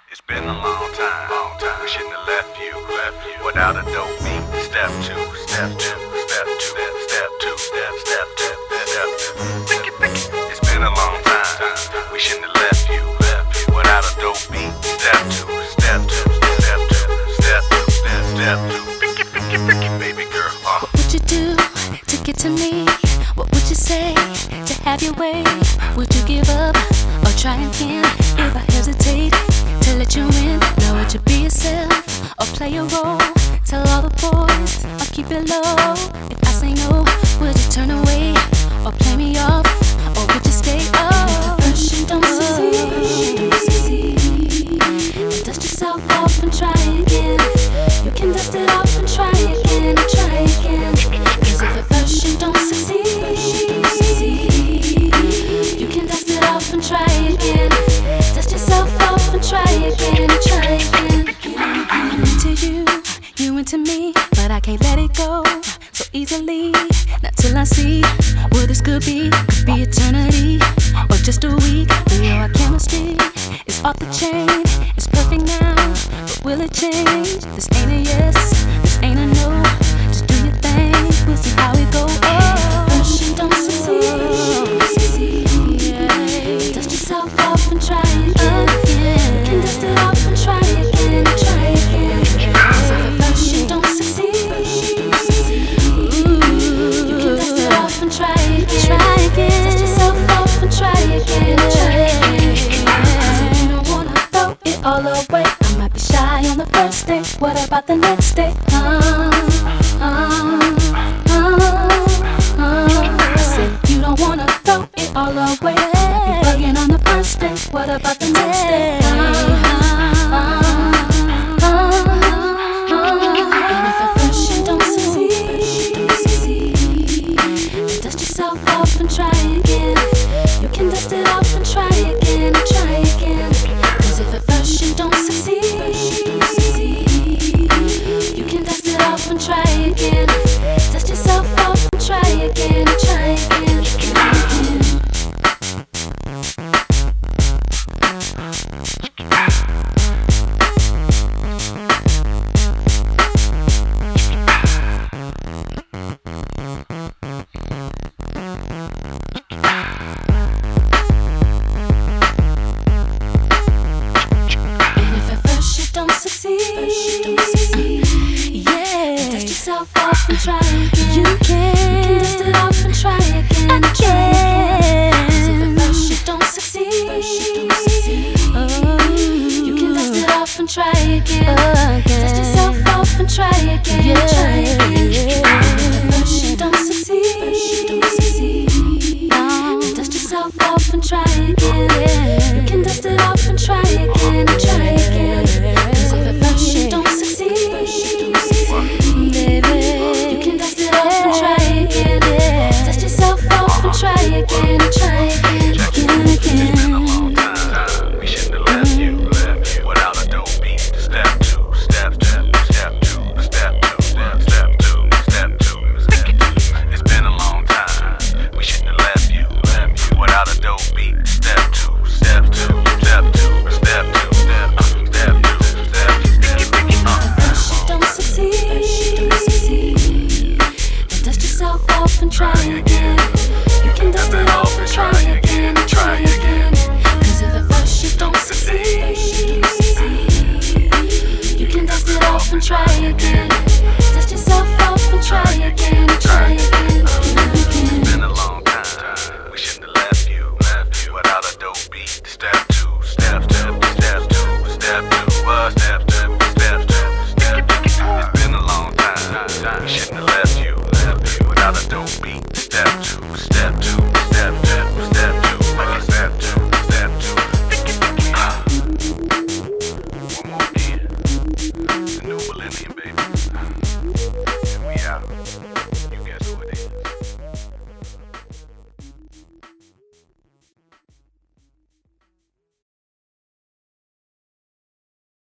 It's been a long time. We shouldn't have left you without a dope beat. Step two, step two, step two, step two, step two, step two. It's been a long time. We shouldn't have left you without a dope beat. Step two, step two, step two, step two, step two. Baby girl, What would you do to get to me? What would you say to have your way? Would you give up or try again? If I hesitate to let you in, now would you be yourself or play a role? Tell all the boys or keep it low. If I say no, would you turn away or play me off? Or would you stay? Oh, if first you don't succeed, then dust yourself off and try again. You can dust it off and try again and try again. Cause if at first you don't succeed, you can dust it off and try again. Dust yourself off and try again and try again. I'm into you, you into me, but I can't let it go so easily. Not till I see what this could be eternity or just a week. We know our chemistry is off the chain. It's perfect now, but will it change? This ain't a yes, this ain't a no. Just do your thing, we'll see how it goes. Oh, first you don't succeed, yeah. Dust yourself off and try again. You can dust it off and try again and try again. So if first you don't succeed, you can dust it off and try again. Dust yourself off and try again and try again. So you don't wanna throw it all away. I might be shy on the first day. What about the next day? I said you don't wanna throw it all away. Might be bugging on the first day. What about the next day? And if at first you don't succeed, then dust yourself off and try again. You can dust it off and try again and try again. Cause if at first you don't succeed, you can dust it off and try again. Dust yourself off and try again and try again. Dust yourself off and try again. You can dust it off and try again and try again. Cause if at first you don't succeed, you can dust it off and try again. Dust yourself off and try again and try again. If at first you don't succeed, dust yourself off and try again. You can dust it off and try again and try again. Cause if at first you don't succeed, you can dust it off and try again. Dust yourself off and try again and try again, again. it's been a long time. We shouldn't have left you without a dope beat. Step two, step two, step two, step two, step two, step two. It's been a long time. We shouldn't have left you without a dope beat. Step two, step two, step two, step two, step two, step two, step two. First you don't succeed, then dust yourself off and try again. You can dust it off and try again and try again. Cause if at first you don't succeed, you can dust it off and try again. Dust yourself off and try again and try again. It's been a long time. We shouldn't have left you without a dope beat. Step two, step two, step two, step two, step two, step two, step two. It's been a long time. We shouldn't have left you without a dope beat. Step two, step two, step two, step two, step two, step two. One more year. The new millennium, baby. And we out.